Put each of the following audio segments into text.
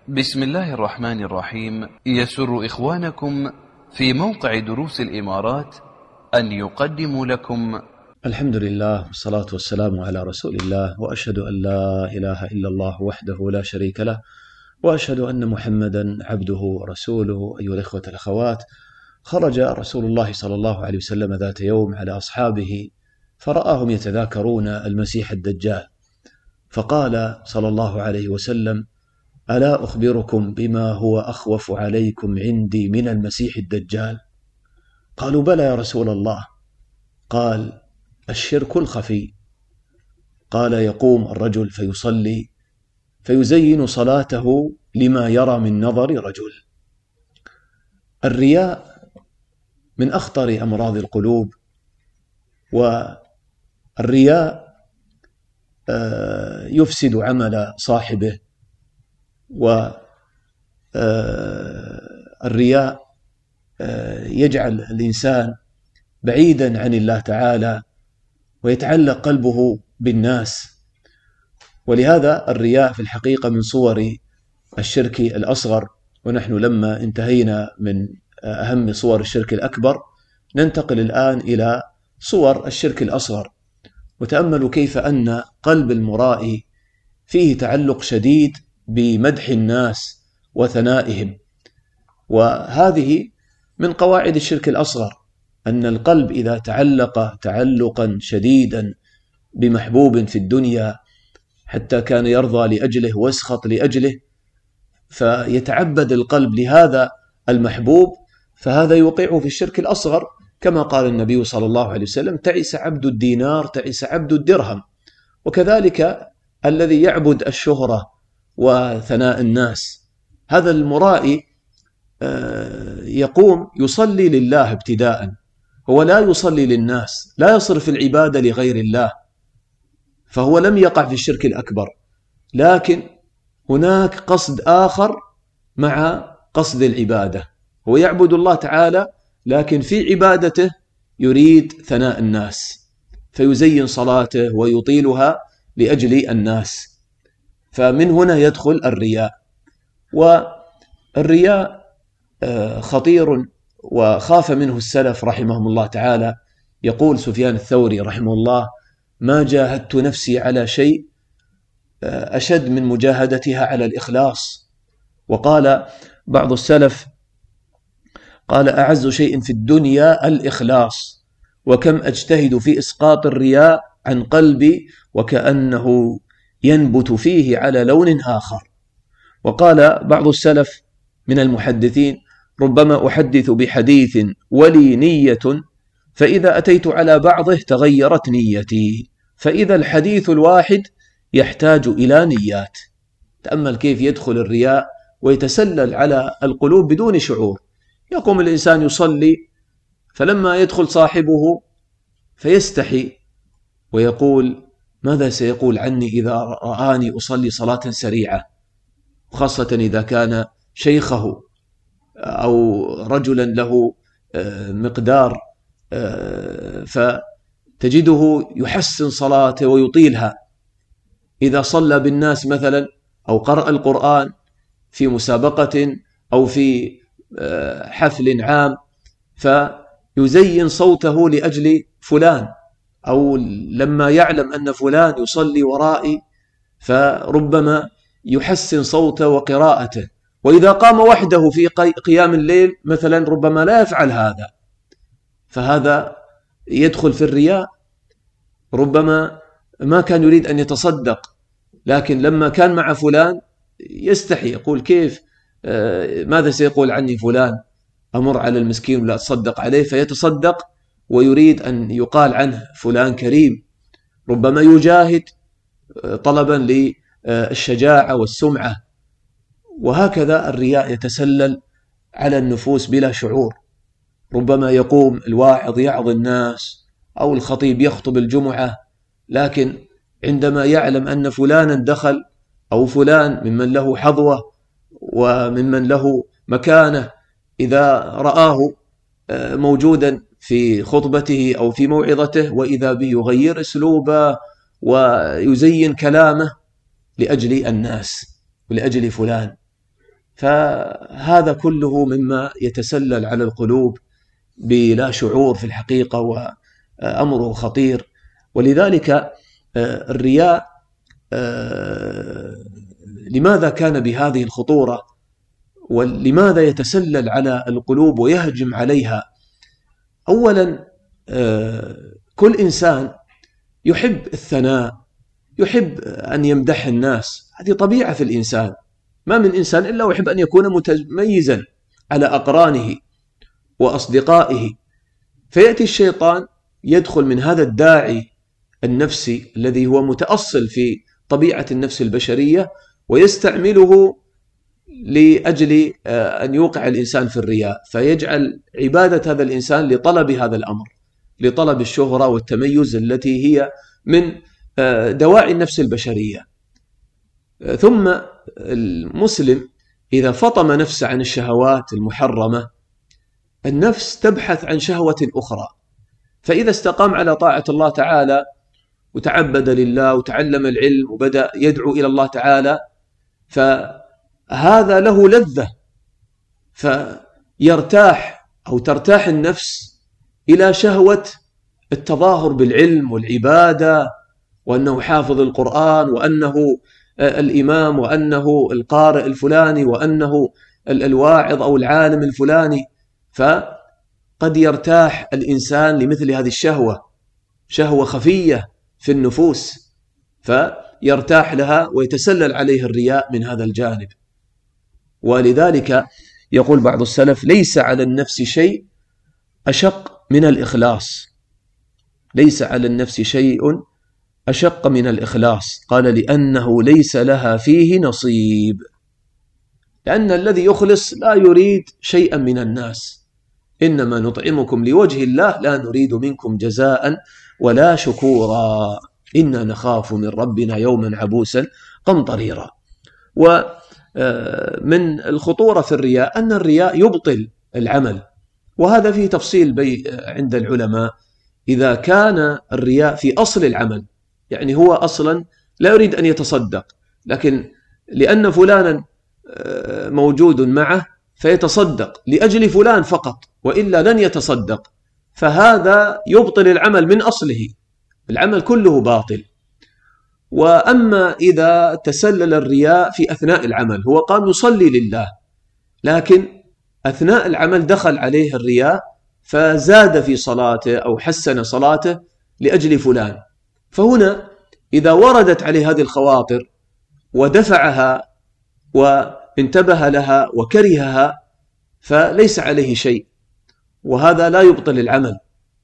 بسم الله الرحمن الرحيم. يسر إخوانكم في موقع دروس الإمارات أن يقدموا لكم الحمد لله والصلاة والسلام على رسول الله، وأشهد أن لا إله إلا الله وحده لا شريك له، وأشهد أن محمدا عبده ورسوله. أيها الإخوة الأخوات، خرج رسول الله صلى الله عليه وسلم ذات يوم على أصحابه فرآهم يتذاكرون المسيح الدجال، فقال صلى الله عليه وسلم: ألا أخبركم بما هو أخوف عليكم عندي من المسيح الدجال؟ قالوا: بلى يا رسول الله. قال: الشرك الخفي. قال: يقوم الرجل فيصلي فيزين صلاته لما يرى من نظر رجل. الرياء من أخطر أمراض القلوب، والرياء يفسد عمل صاحبه، والرياء يجعل الإنسان بعيدا عن الله تعالى ويتعلق قلبه بالناس. ولهذا الرياء في الحقيقة من صور الشرك الأصغر، ونحن لما انتهينا من أهم صور الشرك الأكبر ننتقل الآن إلى صور الشرك الأصغر. وتأملوا كيف أن قلب المرائي فيه تعلق شديد بمدح الناس وثنائهم، وهذه من قواعد الشرك الأصغر، أن القلب إذا تعلق تعلقا شديدا بمحبوب في الدنيا حتى كان يرضى لأجله ويسخط لأجله، فيتعبد القلب لهذا المحبوب، فهذا يوقعه في الشرك الأصغر، كما قال النبي صلى الله عليه وسلم: تعس عبد الدينار، تعس عبد الدرهم. وكذلك الذي يعبد الشهرة وثناء الناس، هذا المرائي يقوم يصلي لله ابتداء، هو لا يصلي للناس، لا يصرف العبادة لغير الله، فهو لم يقع في الشرك الأكبر، لكن هناك قصد آخر مع قصد العبادة. هو يعبد الله تعالى، لكن في عبادته يريد ثناء الناس، فيزين صلاته ويطيلها لأجل الناس، فمن هنا يدخل الرياء. والرياء خطير وخاف منه السلف رحمهم الله تعالى. يقول سفيان الثوري رحمه الله: ما جاهدت نفسي على شيء أشد من مجاهدتها على الإخلاص. وقال بعض السلف: قال: أعز شيء في الدنيا الإخلاص، وكم أجتهد في إسقاط الرياء عن قلبي وكأنه ينبت فيه على لون آخر. وقال بعض السلف من المحدثين: ربما أحدث بحديث ولي نية، فإذا أتيت على بعضه تغيرت نيتي، فإذا الحديث الواحد يحتاج إلى نيات. تأمل كيف يدخل الرياء ويتسلل على القلوب بدون شعور. يقوم الإنسان يصلي، فلما يدخل صاحبه فيستحي ويقول: ماذا سيقول عني إذا رآني أصلي صلاة سريعة، خاصة إذا كان شيخه أو رجلا له مقدار، فتجده يحسن صلاته ويطيلها. إذا صلى بالناس مثلا أو قرأ القرآن في مسابقة أو في حفل عام، فيزين صوته لأجل فلان، أو لما يعلم أن فلان يصلي ورائي فربما يحسن صوته وقراءته. وإذا قام وحده في قيام الليل مثلا ربما لا يفعل هذا، فهذا يدخل في الرياء. ربما ما كان يريد أن يتصدق، لكن لما كان مع فلان يستحي، يقول: كيف ماذا سيقول عني فلان، أمر على المسكين ولا أتصدق عليه، فيتصدق ويريد أن يقال عنه فلان كريم. ربما يجاهد طلبا للشجاعة والسمعة. وهكذا الرياء يتسلل على النفوس بلا شعور. ربما يقوم الواعظ يعظ الناس أو الخطيب يخطب الجمعة، لكن عندما يعلم أن فلانا دخل أو فلان ممن له حظوة وممن له مكانة، إذا رآه موجودا في خطبته أو في موعظته وإذا به يغير أسلوبه ويزين كلامه لأجل الناس ولأجل فلان، فهذا كله مما يتسلل على القلوب بلا شعور في الحقيقة، وأمره خطير. ولذلك الرياء لماذا كان بهذه الخطورة، ولماذا يتسلل على القلوب ويهجم عليها؟ أولا كل إنسان يحب الثناء، يحب أن يمدح الناس، هذه طبيعة في الإنسان، ما من إنسان إلا ويحب أن يكون متميزا على أقرانه وأصدقائه. فيأتي الشيطان يدخل من هذا الداعي النفسي الذي هو متأصل في طبيعة النفس البشرية، ويستعمله لأجل أن يوقع الإنسان في الرياء، فيجعل عبادة هذا الإنسان لطلب هذا الأمر، لطلب الشهرة والتميز التي هي من دواعي النفس البشرية. ثم المسلم إذا فطم نفسه عن الشهوات المحرمة، النفس تبحث عن شهوة أخرى، فإذا استقام على طاعة الله تعالى وتعبد لله وتعلم العلم وبدأ يدعو إلى الله تعالى، فهذا له لذة، فيرتاح أو ترتاح النفس إلى شهوة التظاهر بالعلم والعبادة، وأنه حافظ القرآن، وأنه الإمام، وأنه القارئ الفلاني، وأنه الواعظ أو العالم الفلاني. فقد يرتاح الإنسان لمثل هذه الشهوة، شهوة خفية في النفوس، فيرتاح لها ويتسلل عليه الرياء من هذا الجانب. ولذلك يقول بعض السلف: ليس على النفس شيء أشق من الإخلاص، ليس على النفس شيء أشق من الإخلاص. قال: لأنه ليس لها فيه نصيب، لأن الذي يخلص لا يريد شيئا من الناس، إنما نطعمكم لوجه الله لا نريد منكم جزاء ولا شكورا، إنا نخاف من ربنا يوما عبوسا قمطريرا. ومن الخطورة في الرياء أن الرياء يبطل العمل، وهذا فيه تفصيل عند العلماء. إذا كان الرياء في أصل العمل، يعني هو أصلا لا يريد أن يتصدق، لكن لأن فلانا موجود معه فيتصدق لأجل فلان فقط، وإلا لن يتصدق، فهذا يبطل العمل من أصله، العمل كله باطل. وأما إذا تسلل الرياء في أثناء العمل، هو قام يصلي لله، لكن أثناء العمل دخل عليه الرياء فزاد في صلاته أو حسن صلاته لأجل فلان، فهنا إذا وردت عليه هذه الخواطر ودفعها وانتبه لها وكرهها فليس عليه شيء، وهذا لا يبطل العمل.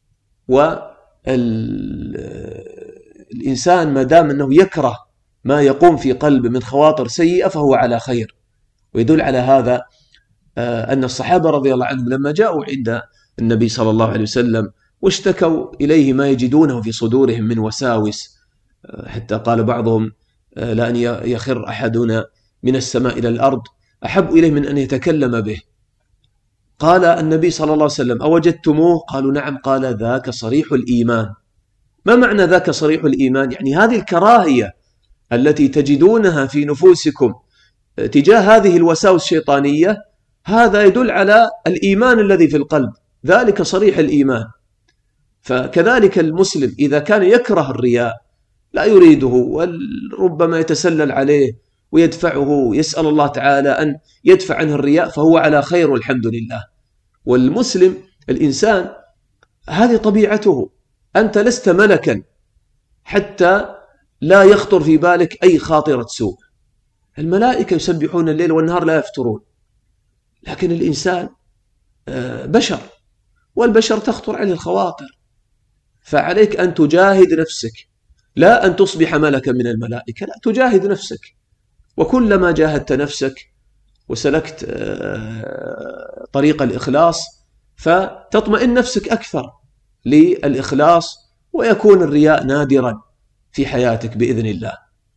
والإنسان ما دام أنه يكره ما يقوم في قلبه من خواطر سيئة فهو على خير. ويدل على هذا أن الصحابة رضي الله عنهم لما جاءوا عند النبي صلى الله عليه وسلم واشتكوا إليه ما يجدونه في صدورهم من وساوس، حتى قال بعضهم: لأن يخر أحدنا من السماء إلى الأرض أحب إليه من أن يتكلم به. قال النبي صلى الله عليه وسلم: أوجدتموه؟ قالوا: نعم. قال: ذاك صريح الإيمان. ما معنى ذاك صريح الإيمان؟ يعني هذه الكراهية التي تجدونها في نفوسكم تجاه هذه الوساوس الشيطانية، هذا يدل على الإيمان الذي في القلب، ذلك صريح الإيمان. فكذلك المسلم إذا كان يكره الرياء لا يريده، وربما يتسلل عليه ويدفعه، يسأل الله تعالى أن يدفع عنه الرياء، فهو على خير والحمد لله. والمسلم الإنسان هذه طبيعته، أنت لست ملكا حتى لا يخطر في بالك أي خاطرة سوء. الملائكة يسبحون الليل والنهار لا يفترون، لكن الإنسان بشر، والبشر تخطر عليه الخواطر، فعليك أن تجاهد نفسك، لا أن تصبح ملكا من الملائكة، لا، تجاهد نفسك. وكلما جاهدت نفسك وسلكت طريق الإخلاص فتطمئن نفسك أكثر للإخلاص، ويكون الرياء نادرا في حياتك بإذن الله.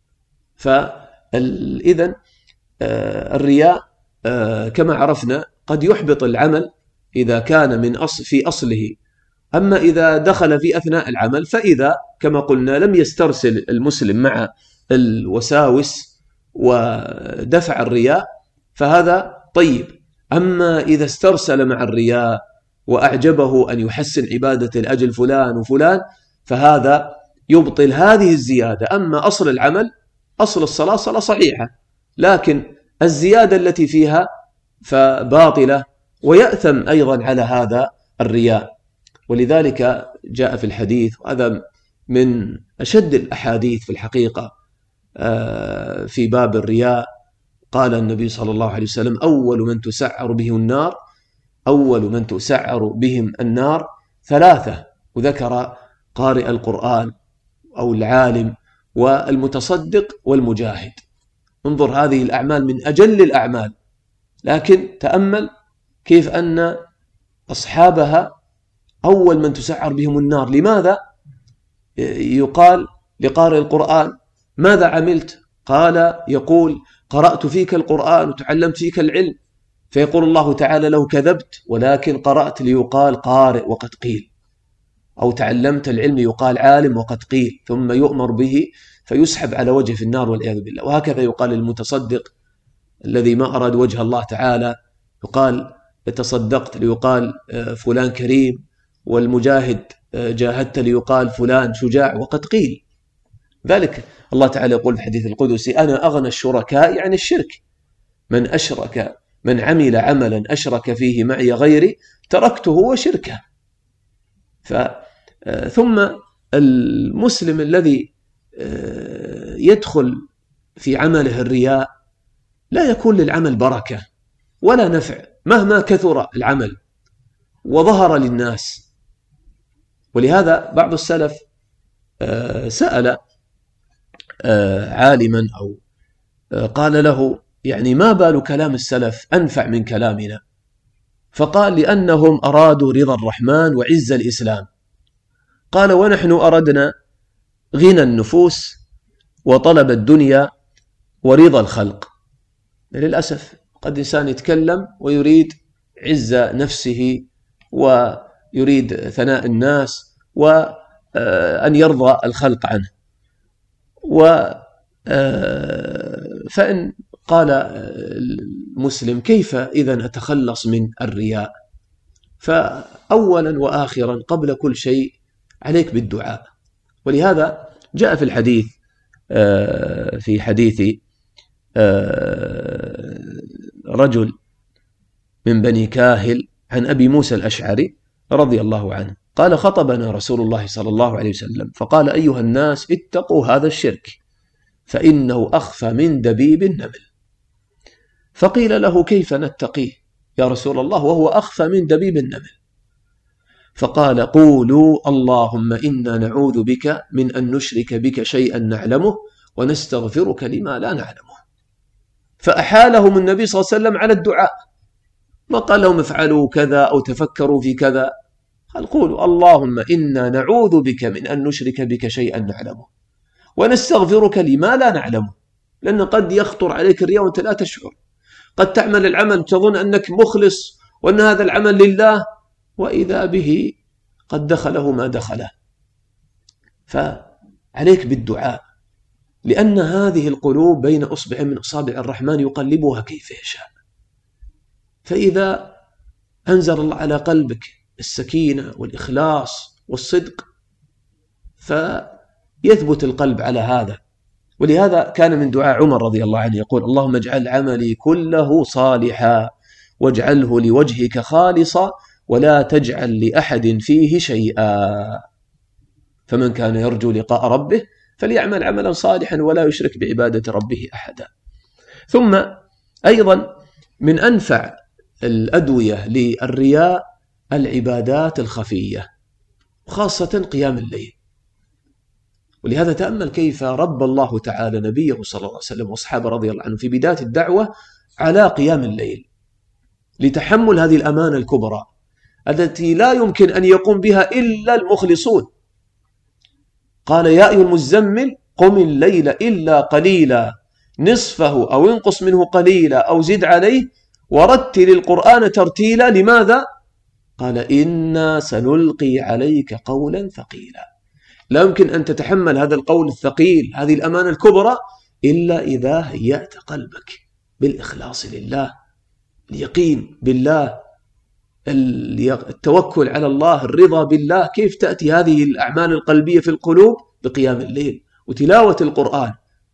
فإذن الرياء كما عرفنا قد يحبط العمل إذا كان في أصله. أما إذا دخل في أثناء العمل، فإذا كما قلنا لم يسترسل المسلم مع الوساوس ودفع الرياء، فهذا طيب. أما إذا استرسل مع الرياء وأعجبه أن يحسن عبادة لأجل فلان وفلان فهذا يبطل هذه الزيادة. أما أصل العمل، أصل الصلاة صلاة صحيحة، لكن الزيادة التي فيها فباطلة، ويأثم أيضا على هذا الرياء. ولذلك جاء في الحديث، وهذا من أشد الأحاديث في الحقيقة في باب الرياء، قال النبي صلى الله عليه وسلم: أول من تسعر بهم النار ثلاثة، وذكر قارئ القرآن أو العالم والمتصدق والمجاهد. انظر، هذه الأعمال من أجل الأعمال، لكن تأمل كيف أن أصحابها أول من تسعر بهم النار. لماذا؟ يقال لقارئ القرآن: ماذا عملت؟ قال يقول: قرأت فيك القرآن وتعلمت فيك العلم. فيقول الله تعالى له: كذبت، ولكن قرأت ليقال قارئ وقد قيل، أو تعلمت العلم يقال عالم وقد قيل، ثم يؤمر به فيسحب على وجه في النار والعياذ بالله. وهكذا يقال للمتصدق الذي ما أراد وجه الله تعالى، يقال تصدقت ليقال فلان كريم، والمجاهد جاهدت ليقال فلان شجاع وقد قيل. ذلك الله تعالى يقول في الحديث القدسي: أنا أغنى الشركاء عن الشرك، من عمل عملا أشرك فيه معي غيري تركته وشركه. ثم المسلم الذي يدخل في عمله الرياء لا يكون للعمل بركة ولا نفع مهما كثر العمل وظهر للناس. ولهذا بعض السلف سأل عالما أو قال له: يعني ما بال كلام السلف أنفع من كلامنا؟ فقال: لأنهم أرادوا رضا الرحمن وعز الإسلام. قال: ونحن أردنا غنى النفوس وطلب الدنيا ورضا الخلق. للأسف قد إنسان يتكلم ويريد عز نفسه ويريد ثناء الناس وأن يرضى الخلق عنه. فإن قال المسلم: كيف إذن أتخلص من الرياء؟ فأولا وآخرا قبل كل شيء عليك بالدعاء. ولهذا جاء في الحديث في حديث رجل من بني كاهل عن أبي موسى الأشعري رضي الله عنه قال: خطبنا رسول الله صلى الله عليه وسلم فقال: أيها الناس اتقوا هذا الشرك فإنه أخفى من دبيب النمل. فقيل له: كيف نتقيه يا رسول الله وهو أخفى من دبيب النمل؟ فقال: قولوا اللهم إنا نعوذ بك من أن نشرك بك شيئا نعلمه ونستغفرك لما لا نعلمه. فأحالهم النبي صلى الله عليه وسلم على الدعاء، ما قال لهم افعلوا كذا أو تفكروا في كذا، قال: قولوا اللهم إنا نعوذ بك من أن نشرك بك شيئا نعلمه ونستغفرك لما لا نعلمه. لأن قد يخطر عليك الرياء وأنت لا تشعر، قد تعمل العمل تظن أنك مخلص وأن هذا العمل لله، وإذا به قد دخله ما دخله. فعليك بالدعاء، لأن هذه القلوب بين أصبع من أصابع الرحمن يقلبها كيف يشاء. فإذا أنزل الله على قلبك السكينة والإخلاص والصدق فيثبت القلب على هذا. ولهذا كان من دعاء عمر رضي الله عنه يقول: اللهم اجعل عملي كله صالحا واجعله لوجهك خالصا ولا تجعل لأحد فيه شيئا. فمن كان يرجو لقاء ربه فليعمل عملا صالحا ولا يشرك بعبادة ربه أحدا. ثم أيضا من أنفع الأدوية للرياء العبادات الخفية، خاصة قيام الليل. ولهذا تأمل كيف رب الله تعالى نبيه صلى الله عليه وسلم وأصحابه رضي الله عنهم في بداية الدعوة على قيام الليل، لتحمل هذه الأمانة الكبرى التي لا يمكن أن يقوم بها إلا المخلصون. قال: يا أيها المزمل قم الليل إلا قليلا نصفه أو انقص منه قليلا أو زد عليه ورتل القرآن ترتيلا. لماذا؟ قال: إنا سنلقي عليك قولا ثقيلا. لا يمكن أن تتحمل هذا القول الثقيل، هذه الأمانة الكبرى، إلا إذا هيأت قلبك بالإخلاص لله، اليقين بالله، التوكل على الله، الرضا بالله. كيف تأتي هذه الأعمال القلبية في القلوب؟ بقيام الليل وتلاوة القرآن.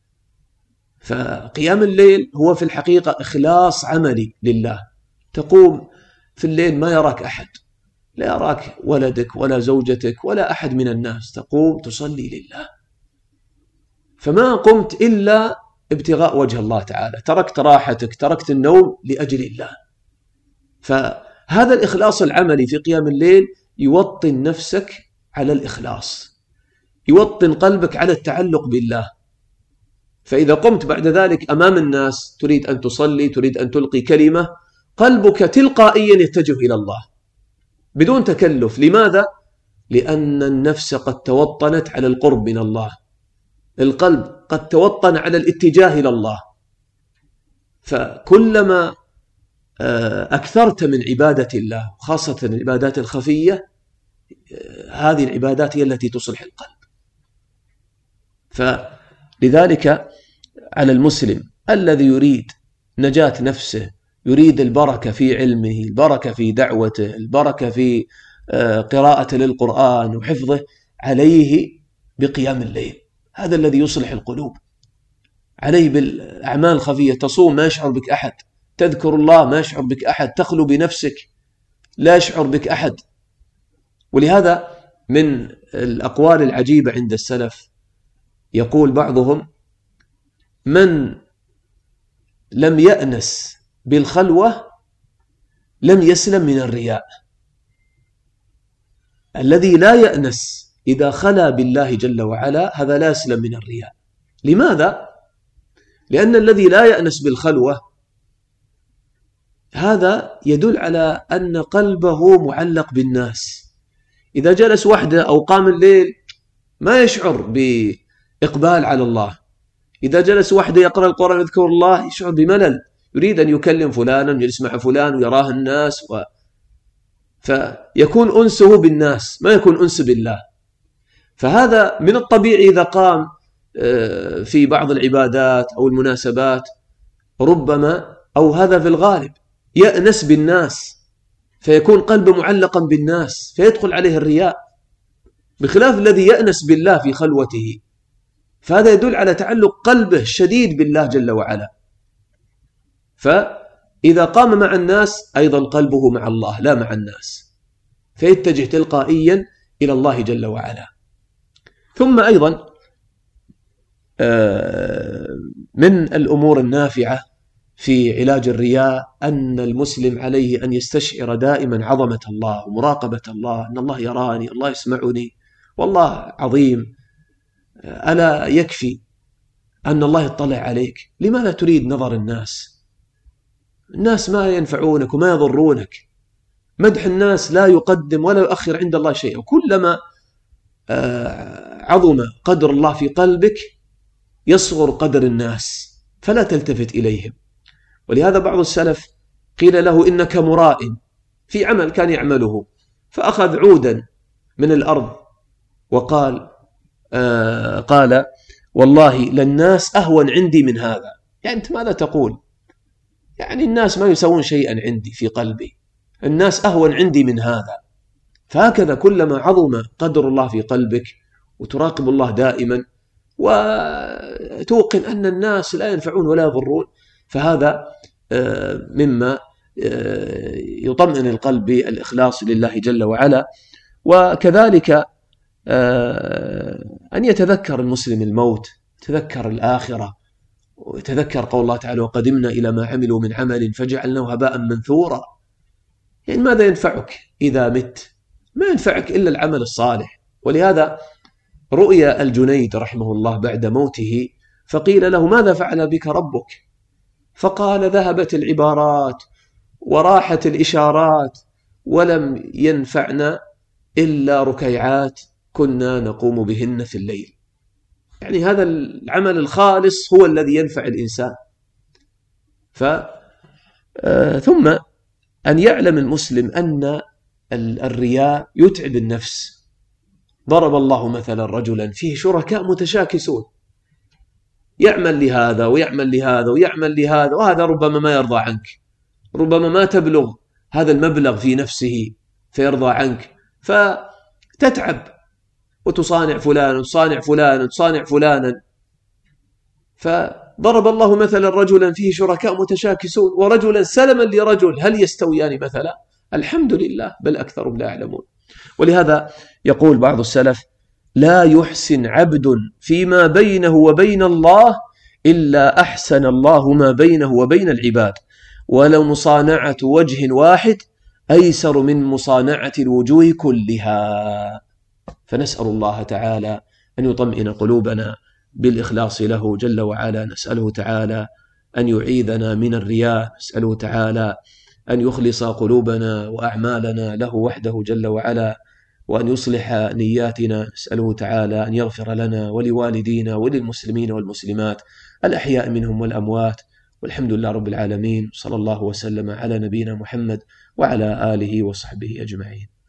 فقيام الليل هو في الحقيقة إخلاص عملي لله. تقوم في الليل ما يراك أحد، لا يراك ولدك ولا زوجتك ولا أحد من الناس، تقوم تصلي لله، فما قمت إلا ابتغاء وجه الله تعالى، تركت راحتك، تركت النوم لأجل الله. فهذا الإخلاص العملي في قيام الليل يوطن نفسك على الإخلاص، يوطن قلبك على التعلق بالله. فإذا قمت بعد ذلك أمام الناس تريد أن تصلي، تريد أن تلقي كلمة، قلبك تلقائيا يتجه إلى الله بدون تكلف. لماذا؟ لأن النفس قد توطنت على القرب من الله، القلب قد توطن على الاتجاه إلى الله. فكلما أكثرت من عبادة الله، خاصة العبادات الخفية، هذه العبادات هي التي تصلح القلب. فلذلك على المسلم الذي يريد نجاة نفسه، يريد البركة في علمه، البركة في دعوته، البركة في قراءة للقرآن وحفظه، عليه بقيام الليل. هذا الذي يصلح القلوب. عليه بالأعمال الخفية، تصوم ما يشعر بك أحد، تذكر الله ما يشعر بك أحد، تخلو بنفسك لا يشعر بك أحد. ولهذا من الأقوال العجيبة عند السلف يقول بعضهم: من لم يأنس بالخلوة لم يسلم من الرياء. الذي لا يأنس إذا خلا بالله جل وعلا هذا لا يسلم من الرياء. لماذا؟ لأن الذي لا يأنس بالخلوة هذا يدل على أن قلبه معلق بالناس. إذا جلس وحده أو قام الليل ما يشعر بإقبال على الله. إذا جلس وحده يقرأ القرآن يذكر الله يشعر بملل، يريد أن يكلم فلانا ويجلس مع فلان ويراه الناس فيكون أنسه بالناس ما يكون أنس بالله. فهذا من الطبيعي إذا قام في بعض العبادات أو المناسبات ربما، أو هذا في الغالب، يأنس بالناس فيكون قلبه معلقا بالناس فيدخل عليه الرياء، بخلاف الذي يأنس بالله في خلوته. فهذا يدل على تعلق قلبه الشديد بالله جل وعلا. فإذا قام مع الناس أيضا قلبه مع الله لا مع الناس، فيتجه تلقائيا إلى الله جل وعلا. ثم أيضا من الأمور النافعة في علاج الرياء أن المسلم عليه أن يستشعر دائما عظمة الله ومراقبة الله، أن الله يراني، الله يسمعني، والله عظيم. ألا يكفي أن الله يطلع عليك؟ لماذا تريد نظر الناس؟ الناس ما ينفعونك وما يضرونك. مدح الناس لا يقدم ولا يؤخر عند الله شيء. وكلما عظم قدر الله في قلبك يصغر قدر الناس فلا تلتفت إليهم. ولهذا بعض السلف قيل له: إنك مراء، في عمل كان يعمله، فأخذ عودا من الأرض وقال قال: والله للناس أهون عندي من هذا. يعني أنت ماذا تقول؟ يعني الناس ما يسوون شيئا عندي في قلبي، الناس أهون عندي من هذا. فهكذا كلما عظم قدر الله في قلبك وتراقب الله دائما وتوقن أن الناس لا ينفعون ولا يضرون، فهذا مما يطمئن القلب بالإخلاص لله جل وعلا. وكذلك أن يتذكر المسلم الموت، يتذكر الآخرة، ويتذكر قول الله تعالى: وقدمنا إلى ما عملوا من عمل فجعلناه هباء منثورا. يعني ماذا ينفعك إذا مت؟ ما ينفعك إلا العمل الصالح. ولهذا رؤيا الجنيد رحمه الله بعد موته فقيل له: ماذا فعل بك ربك؟ فقال: ذهبت العبارات وراحت الإشارات ولم ينفعنا إلا ركيعات كنا نقوم بهن في الليل. يعني هذا العمل الخالص هو الذي ينفع الإنسان. ثم أن يعلم المسلم أن الرياء يتعب النفس. ضرب الله مثلا رجلا فيه شركاء متشاكسون، يعمل لهذا ويعمل لهذا ويعمل لهذا، وهذا ربما ما يرضى عنك، ربما ما تبلغ هذا المبلغ في نفسه فيرضى عنك، فتتعب وتصانع فلانا وتصانع فلانا وتصانع فلانا. فضرب الله مثلا رجلا فيه شركاء متشاكسون ورجلا سلما لرجل، هل يستويان مثلا؟ الحمد لله، بل أكثرهم لا يعلمون. ولهذا يقول بعض السلف: لا يحسن عبد فيما بينه وبين الله إلا أحسن الله ما بينه وبين العباد، ولو مصانعة وجه واحد أيسر من مصانعة الوجوه كلها. فنسأل الله تعالى أن يطمئن قلوبنا بالإخلاص له جل وعلا، نسأله تعالى أن يعيذنا من الرياء، نسأله تعالى أن يخلص قلوبنا وأعمالنا له وحده جل وعلا، وأن يصلح نياتنا، نسأله تعالى أن يغفر لنا ولوالدينا وللمسلمين والمسلمات الأحياء منهم والأموات، والحمد لله رب العالمين، صلى الله وسلم على نبينا محمد وعلى آله وصحبه أجمعين.